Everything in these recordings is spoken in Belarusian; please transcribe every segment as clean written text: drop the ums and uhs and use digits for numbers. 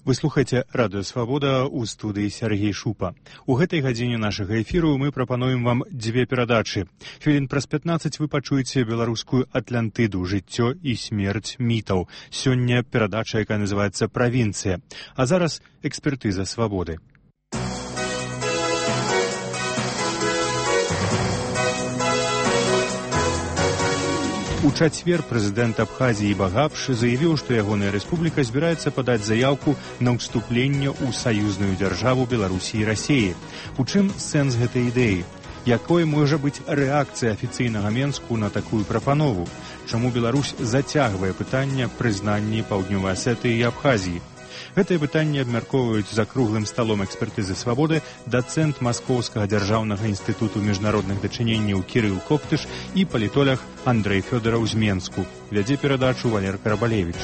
Вы слухаеце Радыё Свабода, у студыі Сергей Шупа. У гэтай гадзіне нашага эфіру мы прапануем вам дзве перадачы. Хвілін праз 15 вы пачуеце беларускую Атлантыду, жыццё і смерць мітаў. Сёння перадача, якая называецца «Правінцыя». А зараз экспертыза свабоды. У чацвер прэзідэнт Абхазіі Багапш заявіў, што ягоная рэспубліка збіраецца падаць заяўку на ўступленне ў саюзную дзяржаву Беларусі і Расіі. У чым сэнс гэтай ідэі? Якой можа быць рэакцыя афіцыйнага Менску на такую прапанову? Чаму Беларусь зацягвае пытанне прызнання Паўднёвай Асетыі і Абхазіі? Гэтае пытанне абмяркоўваюць за круглым сталом экспертызы свабоды дацэнт Маскоўскага дзяржаўнага інстытуту міжнародных дачыненняў Кірыл Коптыш і палітолог Андрэй Фёдараў з Менску. Вядзе перадачу Валер Карабалевіч.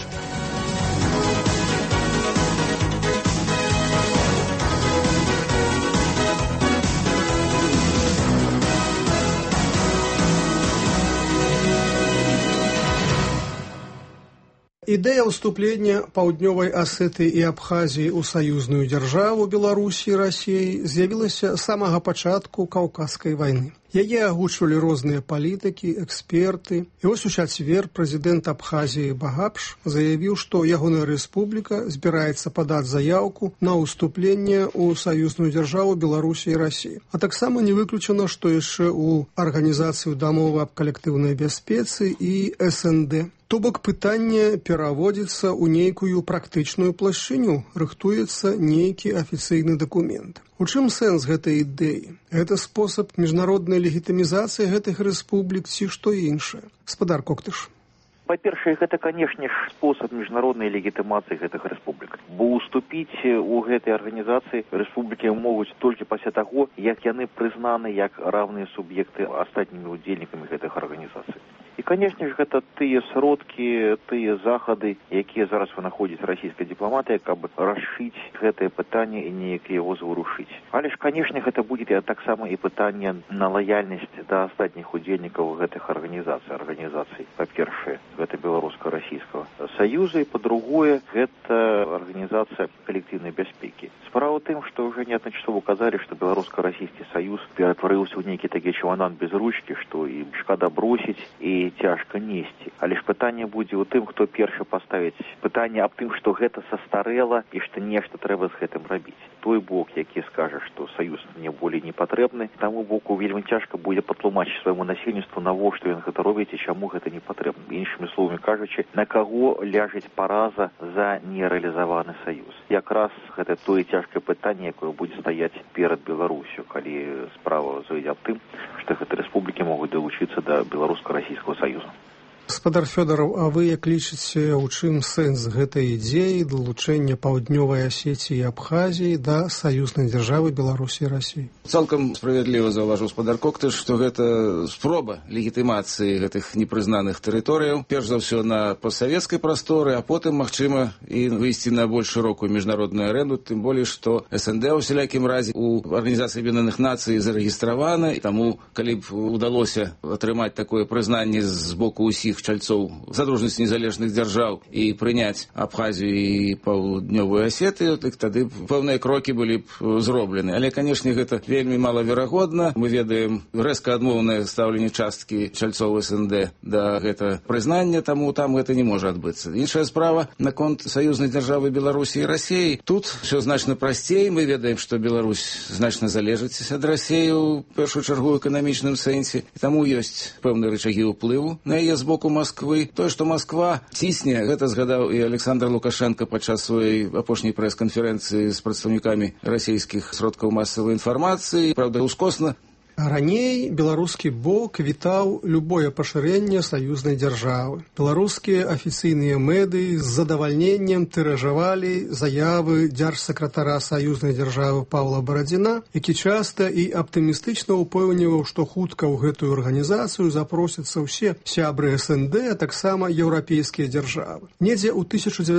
Ідэя ўступлення Паўднёвай Асетыі і Абхазіі ў саюзную дзяржаву Беларусі і Расіі з'явілася з самага пачатку Каўказскай вайны. Яе агучвалі розныя палітыкі, эксперты. І вось у чацвер прэзідэнт Абхазіі Багапш заявіў, што ягоная рэспубліка збіраецца падаць заяўку на ўступленне ў саюзную дзяржаву Беларусі і Расіі. А таксама не выключана, што яшчэ ў Арганізацыю дамовы аб калектыўнай бяспецы і СНД. То бок пытанне пераводзіцца ў нейкую практычную плашчыню, рыхтуецца нейкі афіцыйны дакумент. У чым сэнс гэтай ідэі? Гэта спосаб міжнароднай легітымізацыі гэтых рэспублік ці што іншае? Спадар Коктыш. Па-першае, гэта, канешне ж, спосаб міжнароднай легітымацыі гэтых рэспублік. Бо уступіць у гэтай арганізацыі рэспублікі могуць толькі пасля таго, як яны прызнаны як равныя суб'екты астатнімі удзельнікамі гэтых арганізацый. І, канешне ж, гэта тыя сродкі, тыя захады, якія зараз вынаходзіць расійская дыпламатыя, каб расшыць гэтае пытанне і неяк яго заварушыць. Але ж, канешне, гэта будзе таксама і пытанне на лаяльнасць да астатніх удзельнікаў гэтых арганізацый. Па-першае, гэта беларуска-расійскага саюза, і па-другое, гэта арганізацыя калектыўнай бяспекі. Справа ў тым, што ўжо неадначасова казалі, што беларуска-расійскі саюз ператварыўся ў нейкі такі чамадан без ручкі, што і шкада бросіць, і цяжка несці. Але ж пытанне будзе ў тым, хто першы паставіць пытанне аб тым, што гэта састарэла і што нешта трэба з гэтым рабіць. Той бок, які скажа, што саюз мне болей не патрэбны, таму боку вельмі цяжка будзе патлумачыць свайму насельніцтву, навошта ён гэта робіць і чаму гэта не патрэбна. Іншымі словамі кажучы, на каго ляжыць параза за нерэалізаваны саюз. Якраз гэта тое цяжкае пытанне, якое будзе стаяць перад Беларусю, калі справа зойдзе аб тым, што гэтыя рэспублікі могуць далучыцца да беларуска-расійскага саюзу. Спадар Фёдараў, а вы як лічыце, у чым сэнс гэтай ідзеі далучэння Паўднёвай Асетіі і Абхазіі да саюзнай дзяржавы Беларусі і Расіі? Цалкам справядліва заўважыў спадар Коктыш, што гэта спроба легітымацыі гэтых непрызнаных тэрыторыяў, перш за ўсё на постсавецкай прасторы, а потым, магчыма, і выйсці на больш шырокую міжнародную арэну, тым болей, што СНД ў усялякім разе у Арганізацыі Аб'яднаных Нацый зарэгістравана, і таму, калі б удалося атрымаць такое прызнанне з боку ўсіх чальцоў задружнасці незалежных дзяржаў і прыняць Абхазію і Паўднёвую Асетыю, так тады пэўныя крокі былі б зроблены. Але, канешне, гэта вельмі малаверагодна. Мы ведаем рэзка адмоўнае стаўленне часткі чальцоў СНД да гэта прызнання, таму там гэта не можа адбыцца. Іншая справа наконт саюзнай дзяржавы Беларусі і Расіі. Тут все значна прасцей. Мы ведаем, што Беларусь значна залежыць ад Расіі ў першую чаргу ў эканамічным сэнсе. І таму ёсць пэўныя рычагі ўплыву на яе з боку Москвы. Тое, што Москва цісне, гэта згадаў і Александр Лукашенко падчас сваёй апошняй прэс-канферэнцыі з прадстаўнікамі расійскіх сродкаў масавай інфармацыі. Праўда, ускосна. Раней беларускі бок вітаў любое пашырэнне саюзнай дзяржавы. Беларускія афіцыйныя медыі з задавальненнем тыражавалі заявы дзяржсакратара саюзнай дзяржавы Паўла Барадзіна, які часта і аптымістычна ўпэўніваў, што хутка ў гэтую арганізацыю запросяцца ўсе сябры СНД, а таксама еўрапейскія дзяржавы. Недзе ў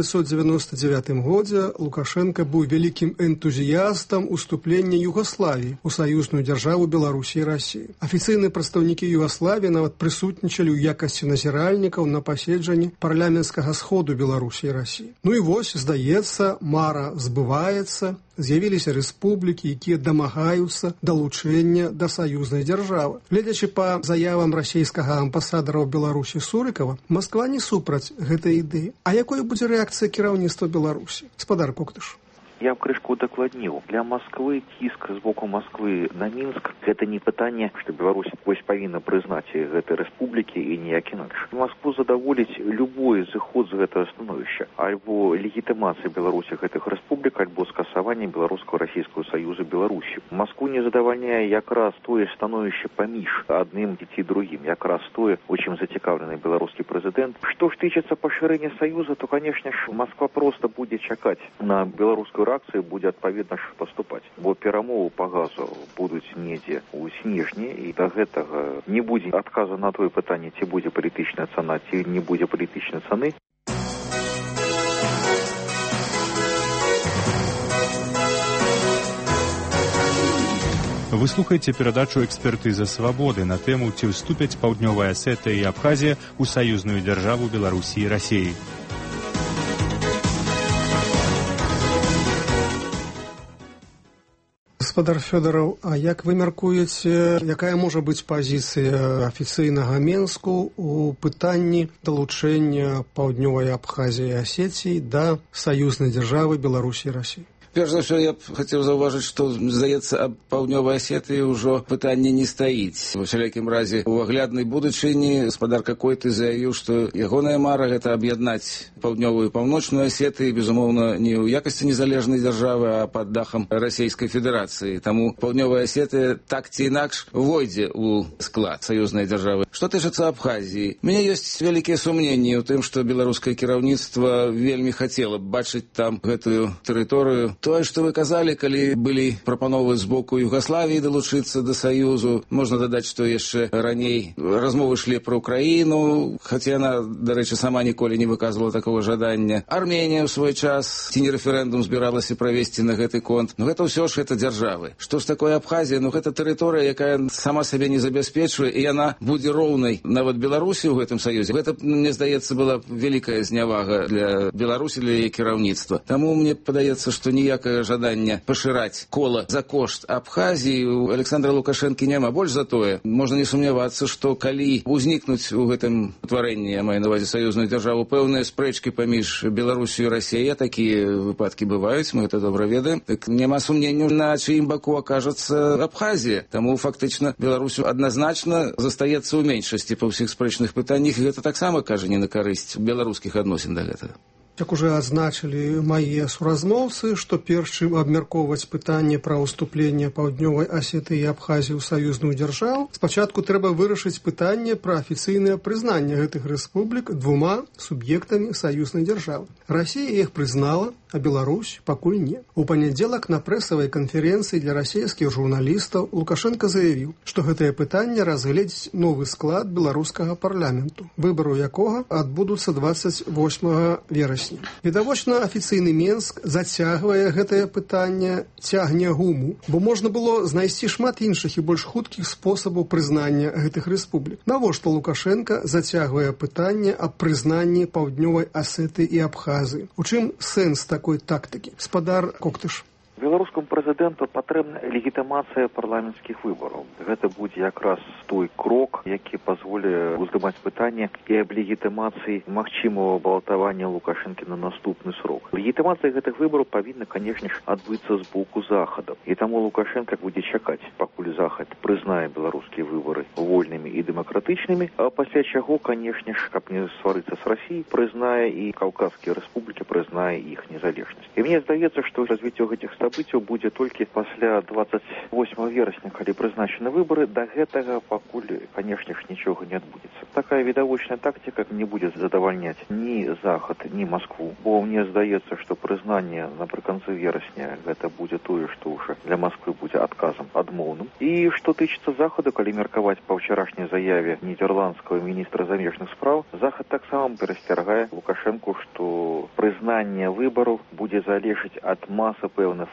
1999 годзе Лукашенко быў вялікім энтузіястам уступлення Югаславіі ў саюзную дзяржаву Беларусі Беларусі і Расіі. Афіцыйныя прадстаўнікі Югаславіі нават прысутнічалі ў якасці назіральнікаў на паседжанні парламенцкага сходу Беларусі і Расіі. Ну і вось, здаецца, мара збываецца, з'явіліся рэспублікі, якія дамагаюцца далучэння да саюзнай дзяржавы. Гледзячы па заявам расійскага амбасадара ў Беларусі Сурыкава, Масква не супраць гэтай ідэі. А якой будзе рэакцыя кіраўніцтва Беларусі? Спадар Коктыш. Я крышку дакладніў. Для Москвы ціск з боку Москвы на Мінск гэта не пытанне, што Беларусь вось павінна прызнаць гэтай рэспублікі і ніяк інакш. Москву задаволіць любой зыход з гэтага становішча, альбо легітымацыя Беларусі гэтых рэспублік, альбо скасаванне беларуска-расійскага саюза Беларусі. Москву не задавальняе якраз тое становішча паміж адным ці другім, якраз тое, у чым зацікаўлены беларускі прэзідэнт. Што ж тычыцца пашырэння саюза, то, канешне ж, Москва проста будзе чакаць на беларускую рэакцыю, будзе адпаведна ж паступаць. Бо перамовы па газу будуць недзе ў снежні, і да гэтага не будзе адказу на тое пытанне, ці будзе палітычная цана, ці не будзе палітычнай цаны. Вы слухаеце перадачу «Экспертыза свабоды» на тэму, ці ўступяць Паўднёвая Асетыя і Абхазія ў саюзную дзяржаву Беларусі і Расіі. Гаспадар Фёдораў, а як вы мяркуеце, якая можа быць пазіцыя афіцыйнага Мінску ў пытанні далучэння Паўднёвай Абхазіі і Асетіі да саюзнай дзяржавы Беларусі і Расіі? Перш за ўсё, я б хацеў заўважыць, што, здаецца, аб Паўднёвай Асетыі ўжо пытанне не стаіць. Ва ўсялякім разе, у агляднай будучыні гаспадар Какойты заявіў, што ягоная мара — гэта аб'яднаць Паўднёвую і Паўночную Асетыі, безумоўна, не ў якасці незалежнай дзяржавы, а пад дахам Расійскай Федэрацыі. Таму Паўднёвая Асетыя так ці інакш войдзе ў склад саюзнай дзяржавы. Што тычыцца Абхазіі, у мяне ёсць вялікія сумненні ў тым, што беларускае кіраўніцтва вельмі хацела б бачыць там гэтую тэрыторыю. Тое, што вы казалі, калі былі прапановы з боку Югаславіі далучыцца да Саюзу, можна дадаць, што яшчэ раней размовы шлі пра Украіну, хаця яна, дарэчы, сама ніколі не выказвала такого жадання. Арменія ў свой час, ці не рэферэндум збіралася правесці на гэты конт. Но гэта ўсё ж гэта дзяржавы. Што ж такое Абхазія? Ну, гэта тэрыторыя, якая сама сабе не забяспечвае, і яна будзе роўнай нават Беларусі ў гэтым саюзе. Гэта, мне здаецца, была вялікая знявага для Беларусі, для яе кіраўніцтва. Таму мне падаецца, што ніякае жаданне пашыраць кола за кошт Абхазіі у Александра Лукашэнкі няма. Больш за тое, можна не сумнявацца, што калі узнікнуць у гэтым утварэнні, я маю на ўвазе саюзную дзяржаву, пэўныя спрэчкі паміж Беларусю і Расіяй, такія выпадкі бываюць, мы гэта добра ведаем, так няма сумненняў, на чыім баку акажацца Абхазія. Таму фактычна Беларусю адназначна застаецца ў меншасці па ўсіх спрэчных пытаннях, і гэта таксама кажа не на карысць беларускіх адносін да гэтага. Як уже адзначылі мае суразмоўцы, што перш чым абмяркоўваць пытанне пра ўступленне Паўднёвай Асетыі і Абхазіі ў саюзную дзяржаву, спачатку трэба вырашыць пытанне пра афіцыйнае прызнанне гэтых рэспублік двума суб'ектамі саюзнай дзяржавы. Расія іх прызнала, а Беларусь пакуль не. У панядзелак на прэсавай канферэнцыі для расійскіх журналістаў Лукашенко заявіў, што гэтае пытанне разгледзіць новы склад беларускага парламенту, выбару якога адбудуцца 28 верасня. Відавочна, афіцыйны Мінск зацягвае гэтае пытанне, цягне гуму, бо можна было знайсці шмат іншых і больш хуткіх спосабаў прызнання гэтых рэспублік. Навошта Лукашенко зацягвае пытанне аб прызнанні Паўднёвай Асетыі і Абхазіі? У чым сэнс такой тактыкі? Спадар Коктыш. Беларускаму прэзідэнту патрэбна легітымацыя парламенцкіх выбараў. Гэта будзе якраз той крок, які пазволіць уздымаць пытанне і аб легітымацыі магчымага балатавання Лукашэнкі на наступны срок. Легітымацыя гэтых выбараў павінна, канешне ж, адбыцца з боку Захаду. І таму Лукашенка будзе чакаць, пакуль Захад прызнае беларускія выбары вольнымі і дэмакратычнымі, а пасля чаго, канешне ж, каб не сварыцца з Расіяй, прызнае і Каўказскія рэспублікі, прызнае іх незалежнасць. І мне здаецца, што развіццё гэтых событий будзе толькі пасля 28 верасня, калі прызначаны выбары. Да гэтага пакуль, канешне ж, нічога не адбудзецца. Такая відавочная тактика не будзе задавальняць ні Захад, ні Москву. Бо мне здаецца, што прызнанне напрыканцы верасня гэта будзе тое, што ўжо для Москвы будзе адказам адмоўным. І што тычыцца Захаду, калі меркаваць па ўчарашняй заяве нідерландскага міністра замежных спраў, Захад таксама перасцяргае Лукашэнку, што прызнанне выбараў будзе залежыць ад масы пэўных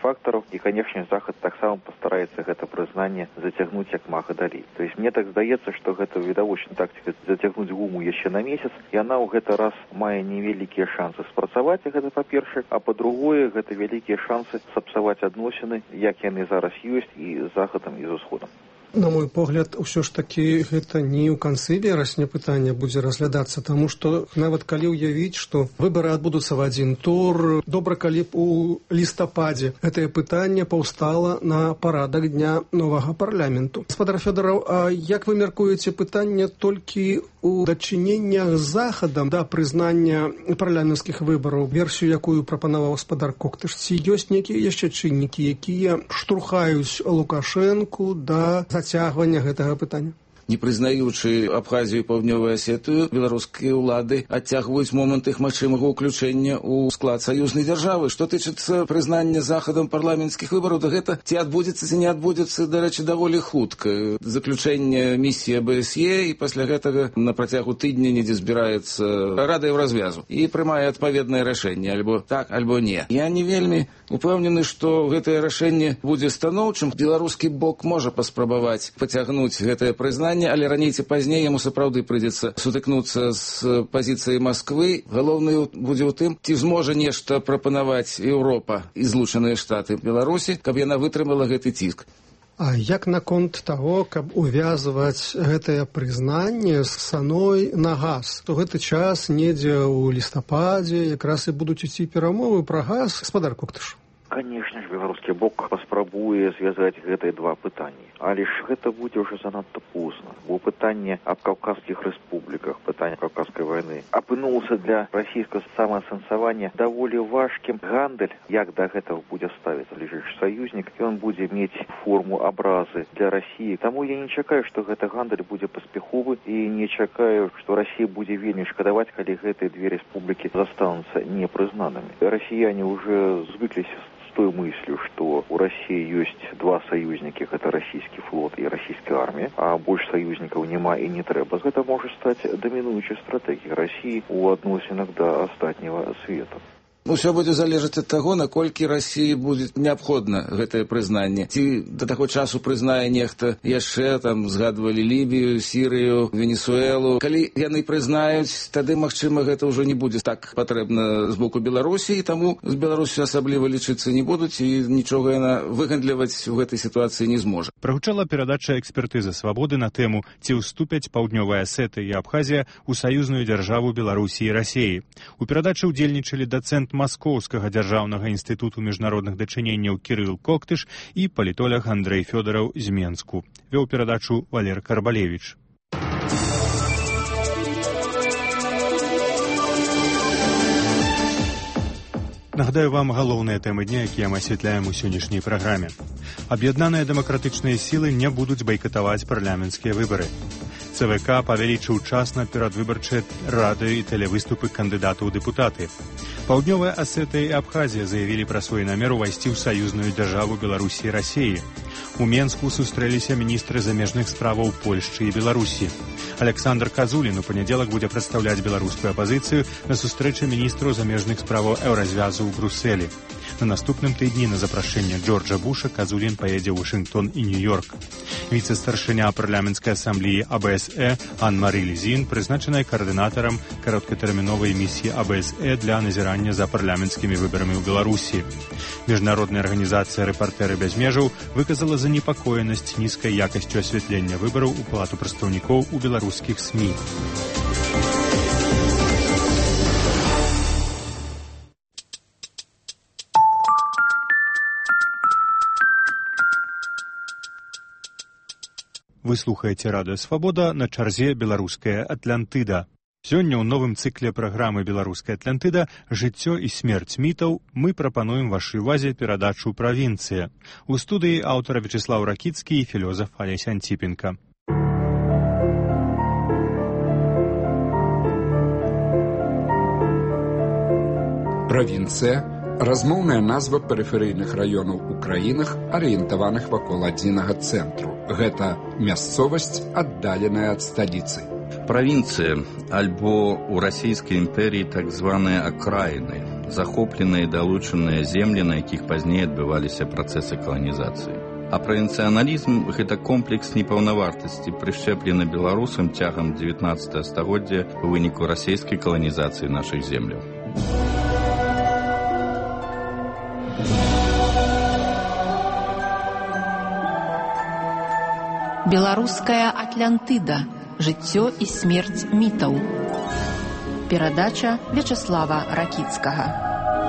фактараў, і, канешне, Захад таксама пастараецца гэта прызнанне зацягнуць як мага далей. То есть мне так здаецца, што гэта відавочная тактика зацягнуць гуму яшчэ на месяц, яна ў гэты раз мае невялікія шансы спрацаваць, гэта па-першае, а па-другое, гэта вялікія шансы сапсаваць адносіны, як яны зараз ёсць і з Захадам, і з Усходам. На мой погляд, ўсё ж такі гэта не ў канцы верасня пытання будзе разглядацца, таму што нават калі ўявіць, што выбары адбудуцца в адзін тур, добра, калі б у лістападзе гэтае пытанне паўстала на парадак дня новага парламенту. Гаспадар Фёдораў, а як вы мяркуеце пытанне толькі у дачыненнях з Захадам да прызнання парламенцкіх выбараў, версію, якую прапанаваў гаспадар Коктыш, ці ёсць нейкія яшчэ чыннікі, якія штурхаюць Лукашэнку да зацягвання гэтага пытання? Не прызнаючы Абхазію і Паўднёвую Асетыю, беларускія ўлады адцягваюць момант іх магчымага ўключэння ў склад саюзнай дзяржавы. Што тычыцца прызнання Захадам парламенцкіх выбараў, то гэта ці адбудзецца, ці не адбудзецца, дарэчы, даволі хутка. Заключэнне місіі АБСЕ, і пасля гэтага на працягу тыдня недзе збіраецца рада Еўразвязу і прымае адпаведнае рашэнне, альбо так, альбо не. Я не вельмі упэўнены, што гэтае рашэнне будзе станоўчым. Беларускі бок можа паспрабаваць пацягнуць гэтае прызнанне, але раней ці пазней яму сапраўды прыйдзецца сутыкнуцца з пазіцыяй Масквы. Галоўнае будзе ў тым, ці зможа нешта прапанаваць Еўропа і Злучаныя Штаты Беларусі, каб яна вытрымала гэты ціск. А як наконт таго, каб увязваць гэтае прызнанне з цаной на газ? То гэты час недзе ў лістападзе якраз і будуць ісці перамовы пра газ. Гаспадар Коктыш. Конечно ж, беларускі бок паспрабуе звязаць гэтыя два пытанні. Але ж гэта будзе ўжо занадта позна. Бо пытанне аб каўказскіх рэспубліках, пытанне каўказскай вайны апынулася для расійскага самаасэнсавання даволі важкім. Гандаль, як да гэтага будзе ставіцца бліжэйшы саюзнік, ён будзе мець форму абразы для Расіі. Таму я не чакаю, што гэты гандаль будзе паспяховы, і не чакаю, што Расія будзе вельмі шкадаваць, калі гэтыя две рэспублікі застануцца непрызнанымі. Расіяне ўжо звыкліся той мыслью, что у России есть два союзники, это российский флот и российская армия, а больше союзников нема и не трэба. Это может стать доминующей стратегией России у адносінах да астатняга света. Усё будзе залежаць ад таго, наколькі Расіі будзе неабходна гэтае прызнанне. Ці да таго часу прызнае нехта яшчэ, там згадвалі Лібію, Сірыю, Венесуэлу. Калі яны прызнаюць, тады, магчыма, гэта ўжо не будзе так патрэбна з боку Беларусі, і таму з Беларусю асабліва лічыцца не будуць, і нічога яна выгандліваць у гэтай сітуацыі не зможа. Прагучала перадача экспертызы «Свабоды» на тэму, ці ўступяць Паўднёвая Асетыя і Абхазія ў саюзную дзяржаву Беларусі і Расіі. У перадачы ўдзельнічалі дацэнт Маскоўскага дзяржаўнага інстытуту міжнародных дачыненняў Кірыл Коктыш і палітолог Андрэй Фёдораў з Менску. Вёў перадачу Валер Карбалевіч. Нагадаю вам галоўныя тэмы дня, якія мы асвятляем у сённяшняй праграме. Аб'яднаныя дэмакратычныя сілы не будуць байкатаваць парламенцкія выбары. ЦВК павялічыў час на перадвыбарчыя рады і тэлевыступы кандыдатаў у дэпутаты. Паўднёвая Асетыя і Абхазія заявілі пра свой намер увайсці ў саюзную дзяржаву Беларусі і Расіі. У Менску сустрэліся міністры замежных справаў Польшчы і Беларусі. Александр Казулін у панядзелак будзе прадстаўляць беларускую апазіцыю на сустрэчы міністраў замежных справаў Еўразвязу ў Брусэлі. На наступным тыдні на запрашэнне Джорджа Буша Казулін паедзе ў Вашынгтон і Нью-Йорк. Віцэ-старшыня парламенцкай асамблеі АБСЕ Ан-Мары Лізін прызначаная каардынатарам кароткатэрміновай місіі АБСЕ для назірання за парламенцкімі выбарамі ў Беларусі. Міжнародная арганізацыя «Рэпартэры без межаў» выказала занепакоенасць нізкай якасцю асвятлення выбараў у Палату прадстаўнікоў у беларускіх СМІ. Вы слухаеце радыё «Свабода», на чарзе «Беларуская Атлантыда». Сёння ў новым цыкле праграмы «Беларуская Атлантыда» «Жыццё і смерць мітаў» мы прапануем вашай увазе перадачу «Правінцыя». У студыі аўтара Вячеслаў Ракіцкі і філёзаф Алесь Анціпенка. Правінцыя – размоўная назва перыферыйных раёнаў у краінах, арыентаваных вакол адзінага цэнтру. Гэта мясцовасць, аддаленая ад сталіцы. Провинция, альбо у Российской империи так званые окраины. захопленыя і далучаныя землі, на якіх пазней адбываліся працэсы каланізацыі. А правінцыяналізм – гэта комплекс непаўнавартасці, прышчэплены беларусам цягам 19 стагоддзя ў выніку расійскай каланізацыі нашых земляў. Беларуская Атлантыда. Жыццё і смерць мітаў. Перадача Вячаслава Ракіцкага.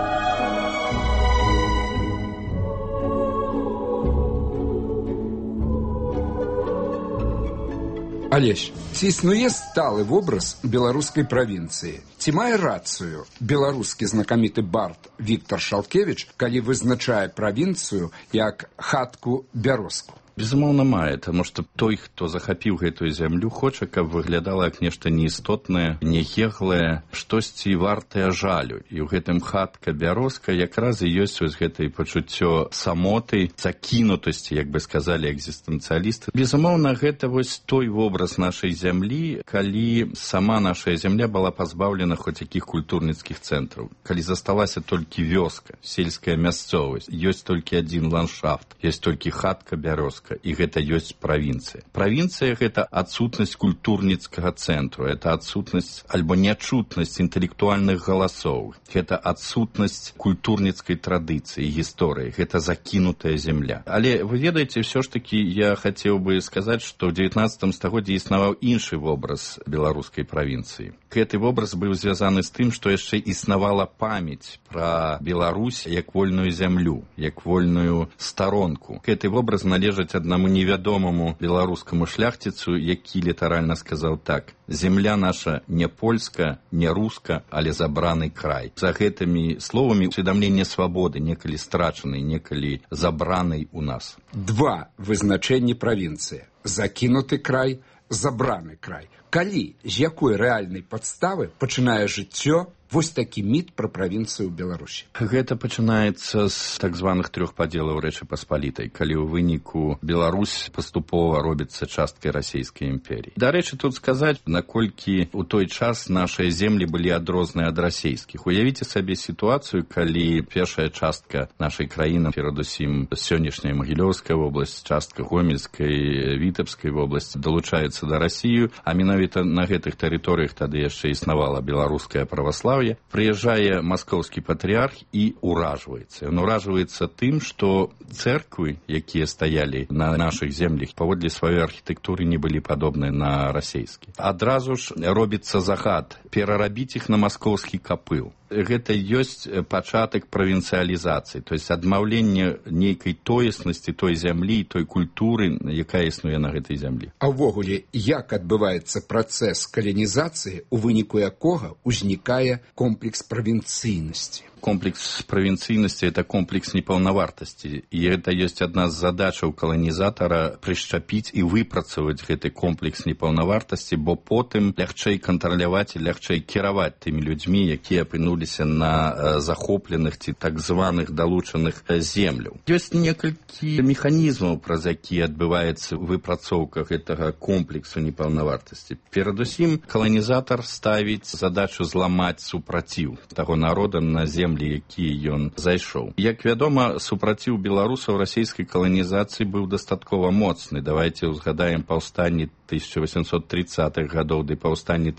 Алесь, ці існуе сталы вобраз беларускай правінцыі? Ці мае рацыю беларускі знакаміты бард Віктор Шалкевіч, калі вызначае правінцыю як хатку-бярозку? Безумоўна, мае, таму што той, хто захапіў гэтую зямлю, хоча, каб выглядала як нешта неістотнае, нехеглае, штосьці вартае жалю. І ў гэтым хатка-бярозка якраз і ёсць вось гэтае пачуццё самоты, закінутасці, як бы сказалі экзістэнцыялісты. Безумоўна, гэта вось той вобраз нашай зямлі, калі сама наша зямля была пазбаўлена хоць якіх культурніцкіх цэнтраў. Калі засталася толькі вёска, сельская мясцовасць, ёсць толькі адзін ландшафт, ёсць толькі хатка-бярозка. І гэта ёсць правінцыя. Правінцыя – гэта адсутнасць культурніцкага цэнтру, гэта адсутнасць альбо нячутнасць інтэлектуальных галасоў, гэта адсутнасць культурніцкай традыцыі, гісторыі, гэта закінутая земля. Але вы ведаеце, ўсё ж такі я хацеў бы сказаць, што ў 19 стагоддзі існаваў іншы вобраз беларускай правінцыі. Гэты вобраз быў звязаны з тым, што яшчэ існавала памяць пра Беларусь як вольную зямлю, як вольную старонку. Гэты вобраз належыць аднаму невядомаму беларускаму шляхціцу, які літаральна сказаў так: «Земля наша не польска, не руска, але забраны край». За гэтымі словамі усведамленне свабоды, некалі страчанай, некалі забранай у нас. Два вызначэнні правінцыі: закінуты край, забраны край. Калі, з якой рэальнай падставы пачынае жыццё вось такі міт пра правінцыю Беларусі? Гэта пачынаецца з так званых трох падзелаў Рэчы Паспалітай, калі ў выніку Беларусь паступова робіцца часткай расійскай імперіі. Дарэчы, тут сказаць, наколькі ў той час нашыя землі былі адрозныя ад расійскіх. Уявіце сабе сітуацыю, калі першая частка нашай краіны, перадусім сённяшняя Магілёўская вобласць, частка Гомельскай, Вітебскай вобласці, далучаецца да Расію, а менавіта на гэтых тэрыторыях тады яшчэ існавала беларуская праваслаўе. Прыязджае маскоўскі патрыарх і уражваецца. Ён уражваецца тым, што цэрквы, якія стаялі на нашых землях, паводле сваёй архітэктуры не былі падобныя на расійскія. Адразу ж робіцца загад перарабіць іх на маскоўскі капыл. Гэта ёсць пачатак правінцыялізацыі, то есть адмаўленне нейкай тоеснасці той зямлі, той культуры, якая існуе на гэтай зямлі. А ўвогуле, як адбываецца працэс каланізацыі, у выніку якога ўзнікае комплекс правінцыйнасці? Комплекс правінцыйнасці – это комплекс непаўнавартасці. І гэта ёсць адна з задачаў каланізатара прышчапіць і выпрацаваць гэты комплекс непаўнавартасці, бо потым лягчэй кантраляваць і лягчэй кіраваць тымі людзьмі, якія апынуліся на захопленых ці так званых далучаных земляў. Ёсць некалькі механізмаў, праз якія адбываецца выпрацоўка гэтага комплексу непаўнавартасці. Перадусім, каланізатар ставіць задачу зламаць супраціў таго народа на землі, які ён зайшоў. Як вядома, супраціў беларусаў расійскай каланізацыі быў дастаткова моцны. Давайце ўзгадаем паўстанні 1830-х гадоў ды паўстанні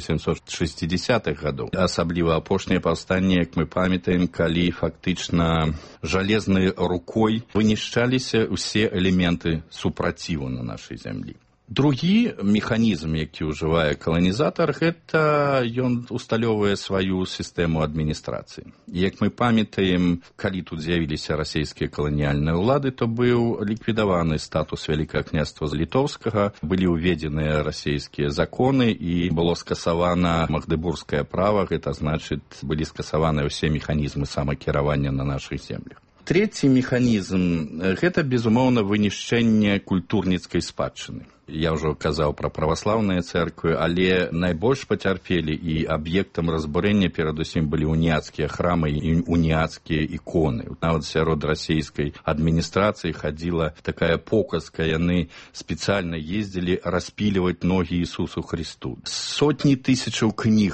1860-х гадоў. Асабліва апошняе паўстанне, як мы памятаем, калі фактычна жалезнай рукой вынішчаліся ўсе элементы супраціву на нашай зямлі. Другі механізм, які ўжывае каланізатар, гэта ён усталёўвае сваю сістэму адміністрацыі. Як мы памятаем, калі тут з'явіліся расійскія каланіяльныя ўлады, то быў ліквідаваны статус Вялікага княства Літоўскага, былі ўведзеныя расійскія законы і было скасавана магдыбургскае права, гэта значыць, былі скасаваны ўсе механізмы самакіравання на нашых землях. Трэці механізм – гэта, безумоўна, вынішчэнне культурніцкай спадчыны. Я ўжо казаў пра праваслаўныя цэрквы, але найбольш пацярпелі і аб'ектам разбурэння перадусім былі уніяцкія храмы і уніяцкія іконы. Нават сярод расійскай адміністрацыі хадзіла такая показка, яны спецыяльна ездзілі распіліваць ногі Ісусу Христу. Сотні тысячаў кніг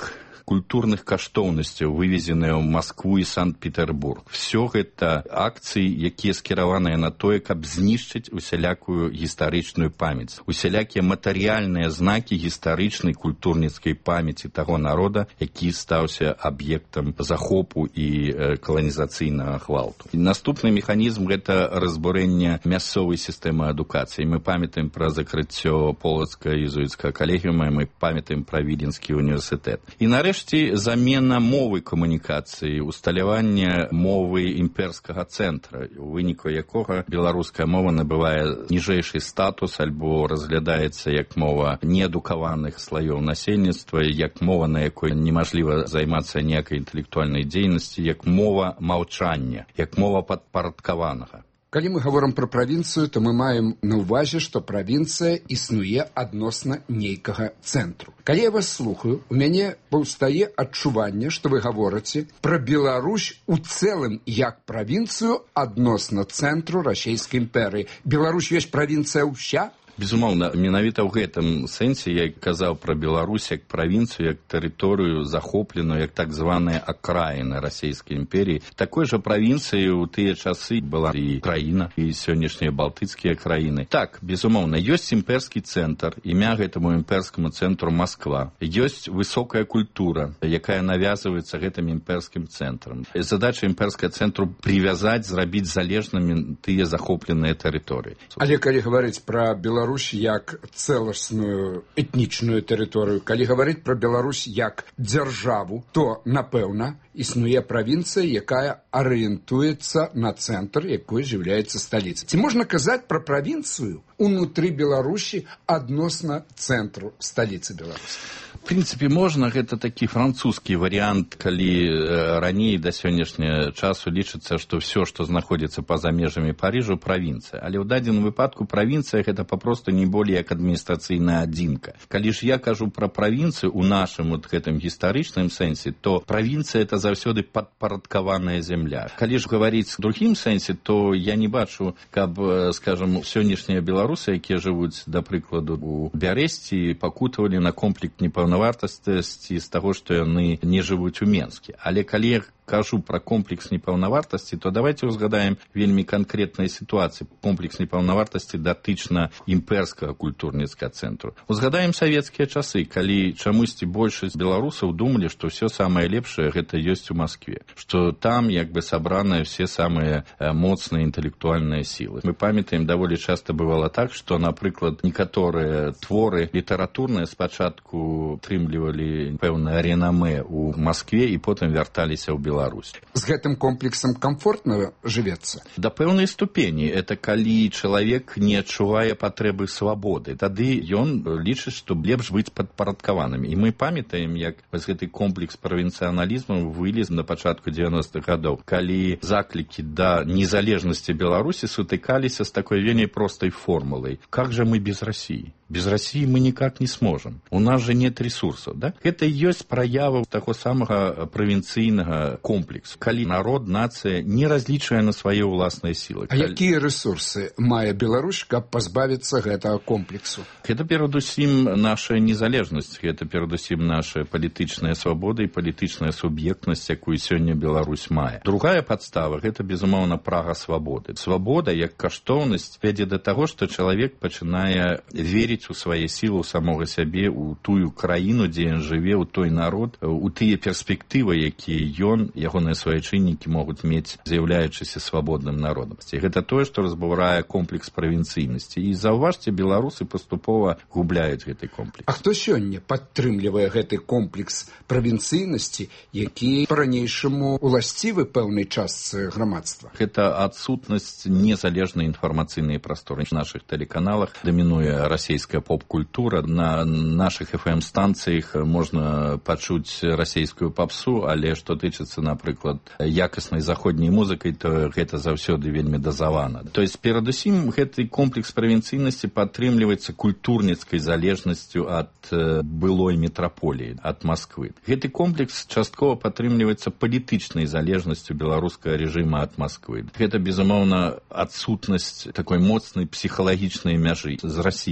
культурных каштоўнасцяў, вывезеныя ў Маскву і Санкт-Петербург. Все гэта акцыі, якія скіраваныя на тое, каб знішчыць усялякую гістарычную памяць, усялякія матэрыяльныя знакі гістарычнай культурніцкай памяці таго народа, які стаўся аб'ектам захопу і каланізацыйнага гвалту. Наступны механізм – гэта разбурэнне мясцовай сістэмы адукацыі. Мы памятаем пра закрыццё Полацкага езуіцкага калегіума, мы памятаем пра Відзенскі універсітэт. І нарэшце замена мовы камунікацыі, усталяванне мовы імперскага цэнтра, у выніку якога беларуская мова набывае ніжэйшы статус альбо разглядаецца як мова неадукаваных слаёў насельніцтва, як мова, на якой немажліва займацца ніякай інтэлектуальнай дзейнасці, як мова маўчання, як мова падпарадкаванага. Калі мы гаворым пра правінцыю, то мы маем на ўвазе, што правінцыя існуе адносна нейкага цэнтру. Калі я вас слухаю, у мяне паўстае адчуванне, што вы гаворыце пра Беларусь у цэлым як правінцыю адносна цэнтру расійскай імперыі. Беларусь ёсць правінцыя ўся? Безумоўна, менавіта ў гэтым сэнсе я казаў пра Беларусь як правінцыю, як тэрыторыю захопленую, як так званая акраіна расійскай імперіі. Такой жа правінцыяй у тыя часы была і краіна, і сённяшнія балтыцкія краіны. Так, безумоўна, ёсць імперскі цэнтр, імя гэтаму імперскаму цэнтру Масква. Ёсць высокая культура, якая навязваецца гэтым імперскім цэнтрам. Задача імперскага цэнтру прывязаць, зрабіць залежнымі тыя захопленыя тэрыторыі. Але калі гаварыць пра Беларусь як цэласную этнічную тэрыторыю, калі гаварыць пра Беларусь як дзяржаву, то, напэўна, існуе правінцыя, якая арыентуецца на цэнтр, якой з'яўляецца сталіца. Ці можна казаць пра правінцыю унутры Беларусі адносна цэнтру сталіцы Беларусі? В прынцыпе, можна, гэта такі французскі варыянт, калі раней да сённяшняга часу лічыцца, што ўсё, што знаходзіцца па-за межамі Парыжу, правінцыя. Але ў дадзеным выпадку правінцыя гэта папросту не болей як адміністрацыйная адзінка. Калі ж я кажу пра правінцыю ў нашым вот гэтым гістарычным сэнсе, то правінцыя это заўсёды падпарадкаваная зямля. Калі ж гаварыць у другім сэнсе, то я не бачу, каб, скажам, сённяшнія беларусы, якія жывуць, да прыкладу, у Бярэсці, пакутавалі на конфлікт непаўнавартасці з таго, што яны не жывуць у Менске. Але калі я кажу пра комплекс непаўнавартасці, то давайте узгадаем вельмі канкрэтныя сітуацыі. Комплекс непаўнавартасці датычна імперскага культурніцкага цэнтру. Узгадаем савецкія часы, калі чамусьці большасць беларусаў думалі, што ўсё самае лепшае гэта ёсць у Маскве, што там як бы сабраныя все самыя моцныя інтэлектуальныя сілы. Мы памятаем, даволі часта бывала так, што, напрыклад, некаторыя творы літаратурныя спачатку атрымлівалі пэўнае ренамэ ў Маскве і потым вярталіся ў Беларусь. З гэтым комплексам комфортна жывецца? Да пэўнай ступені. Это калі чалавек не адчувае патрэбы свабоды. Тады ён лічыць, што лепш быць падпарадкаваным. І мы памятаем, як гэты комплекс правінцыяналізму вылез на пачатку 90-х гадоў, калі заклікі да незалежнасці Беларусі сутыкаліся з такой вельмі простай формулай. Как же мы без России? Без России мы никак не сможем. У нас же нет ресурсов. Да? Это ёсць праява таго самага правінцыйнага комплексу, калі народ, нацыя не разлічвае на свае ўласныя сілы. А якія ресурсы мае Беларусь, каб пазбавіцца гэтага комплексу? Гэта перадусім наша незалежнасць, гэта перадусім наша палітычная свабода і палітычная суб'ектнасць, якую сёння Беларусь мае. Другая падстава – гэта, безумоўна, прага свабоды. Свабода, як каштоўнасць, вядзе да таго, што чалавек пачынае верыць у свае сілы, у самога сябе, у тую краіну, дзе ён жыве, у той народ, у тыя перспектывы, якія ён, ягоныя суайчыннікі могуць мець, з'яўляючыся свабодным народам. І гэта тое, што разбурае комплекс правінцыйнасці. І заўважце, беларусы паступова губляюць гэты комплекс. А хто сёння падтрымлівае гэты комплекс правінцыйнасці, які па-ранейшаму уласцівы пэўнай частцы грамадства? Гэта адсутнасць незалежнай інфармацыйнай прасторы. На нашых тэлеканалах дамінуе расійская поп-культура. На наших FM-станцыях можна пачуць расійскую папсу, але што тычыцца, напрыклад, якаснай заходняй музыкай, то гэта заўсёды вельмі дазавана. То есть, перадусім, гэты комплекс правінцыйнасці падтрымліваецца культурніцкай залежнасцю ад былой метраполіі, ад Масквы. Гэты комплекс часткова падтрымліваецца палітычнай залежнасцю беларускага рэжыма ад Масквы. Гэта, безумоўна, адсутнасць такой моцнай псіхалагічнай мяжы з Расіі. І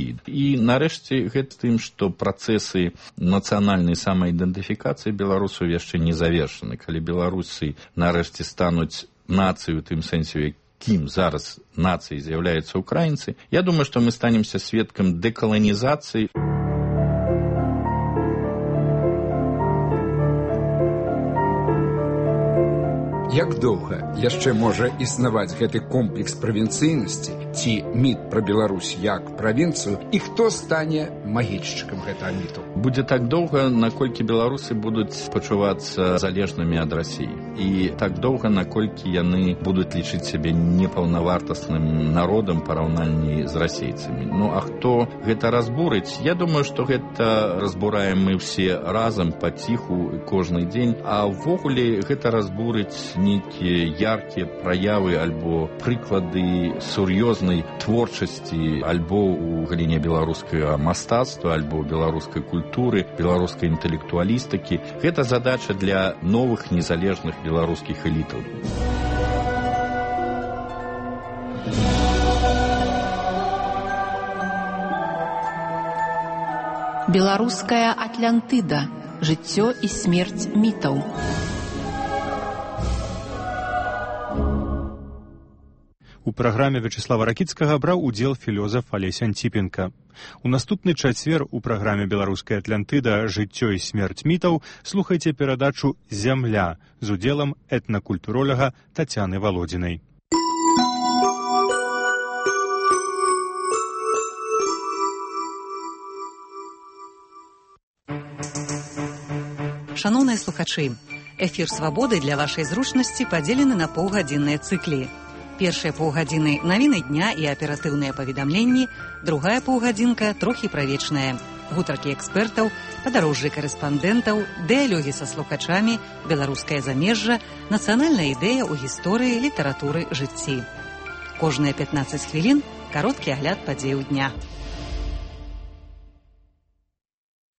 І нарэшце гэта тым, што працэсы нацыянальнай самаідэнтыфікацыі беларусаў яшчэ не завершаны. Калі беларусы нарэшце стануць нацыю ў тым сэнсе, кім зараз нацыяй з'яўляюцца украінцы, я думаю, што мы станемся сведкам дэкаланізацыі. Як доўга яшчэ можа існаваць гэты комплекс правінцыйнасці ці міт пра Беларусь як правінцыю, і хто стане магільшчыкам гэтага міту? Будзе так доўга, наколькі беларусы будуць пачувацца залежнымі ад Расіі. І так доўга, наколькі яны будуць лічыць сябе непаўнавартасным народам параўнанні з расейцамі. Ну, а хто гэта разбурыць? Я думаю, што гэта разбураем мы ўсе разам паціху кожны дзень, а ўвогуле гэта разбурыць нейкія яркія праявы альбо прыклады сур'ёзнай творчасці альбо ў галіне беларускага мастацтва, альбо беларускай культуры, беларускай інтэлектуалістыкі. Гэта задача для новых незалежных беларускіх элітаў. Беларуская Атлантыда. Жыццё і смерць мітаў. У праграме Вячеслава Ракіцкага браў удзел філёзаф Алесь Антіпенка. У наступны чацвер у праграме «Беларуская Атлантыда. Жыццё і смерць мітаў» слухайце перадачу «Зямля» з удзелам этнакультуролага Тацяны Валодзінай. Шановныя слухачы, эфір «Свабоды» для вашай зручнасці падзелены на паўгадзінныя цыклі. Першыя паўгадзіны навіны дня і аператыўныя паведамленні, другая паўгадзінка трохі правечная. Гутаркі экспертаў, падарожжы карэспандэнтаў, дыялогі са слухачамі, беларускае замежжа, нацыянальная ідэя ў гісторыі, літаратуры, жыцці. Кожныя 15 хвілін кароткі агляд падзеяў дня.